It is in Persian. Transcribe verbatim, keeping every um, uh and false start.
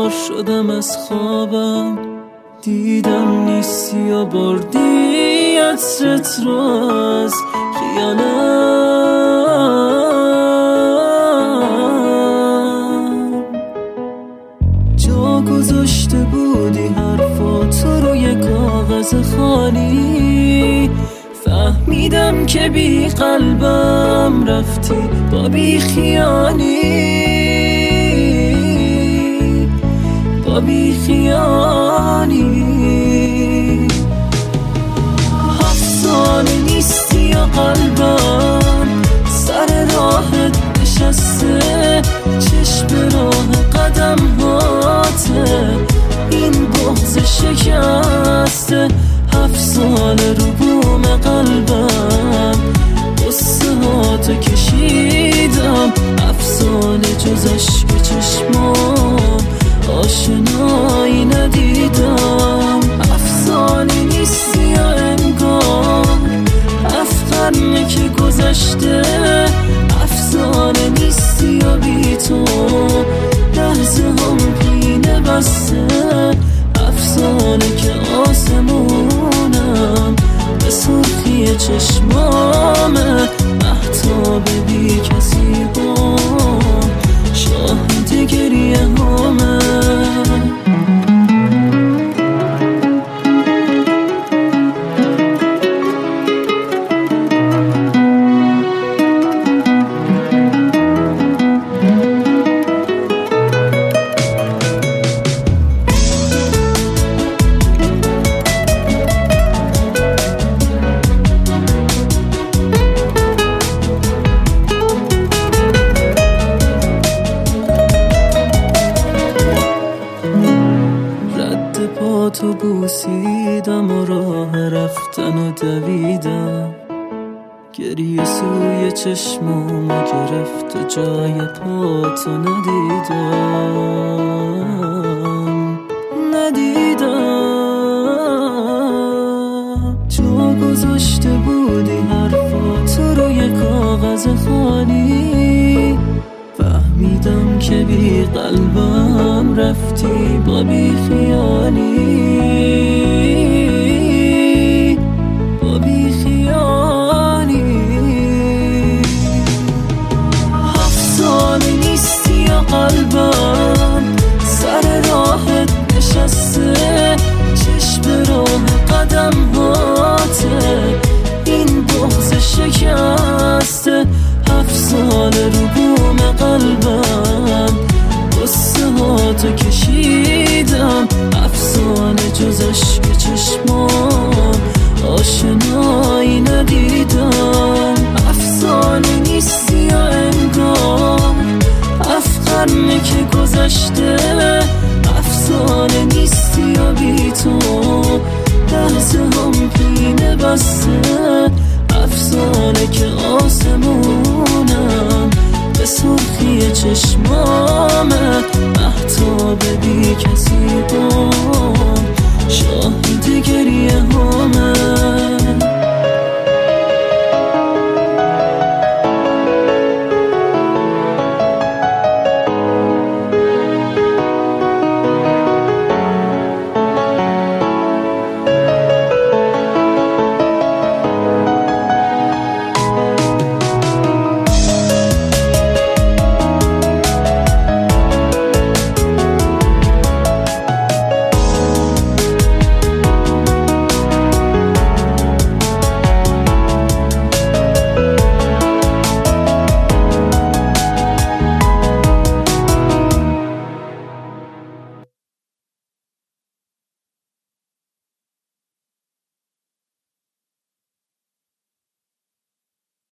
بیدار شدم از خوابم، دیدم نیستی و بردی عطرت رو از خیالم. جا گذاشته بودی حرفاتو روی کاغذ خالی، فهمیدم که بی قلبم رفتی با بی خیالی، با بی خیالی. هفت سال نیستی یا قلبم سر راهت نشسته، چشم راه قدم هاته این بغض شکسته. هفت سال رو بوم قلبم قصه هاتو کشیدم، هفت سال جز عشق چشمام آشنایی ندیدم. هفت سالی نیستی یا انگار هفت قرنه که گذشته، هفت سال نیستی یا بی تو لحظه هم پینه بسته. هفت ساله که آسمونم به سرخی چشمامه، مهتاب بی کسی هم شاهد گریه همه. تو بوسیدم و راه رفتن و دویدم، گریه سوی چشمامو گرفت و جای پاتو ندیدم ندیدم. جا گذاشته بودی حرفاتو روی کاغذ خالی، فهمیدم که بی قلبم رفتی با بی خیالی، با بی خیالی. هفت سال نیستی یا قلبم سر راهت نشسته، چشم راه قدم هاته این بغض شکسته. هفت سال رو بوم قلبم قصه هاتو کشیدم، هفت سال جز عشق چشمام آشنایی ندیدم. هفت سال نیستی یا انگار هفت قرنه که گذشته،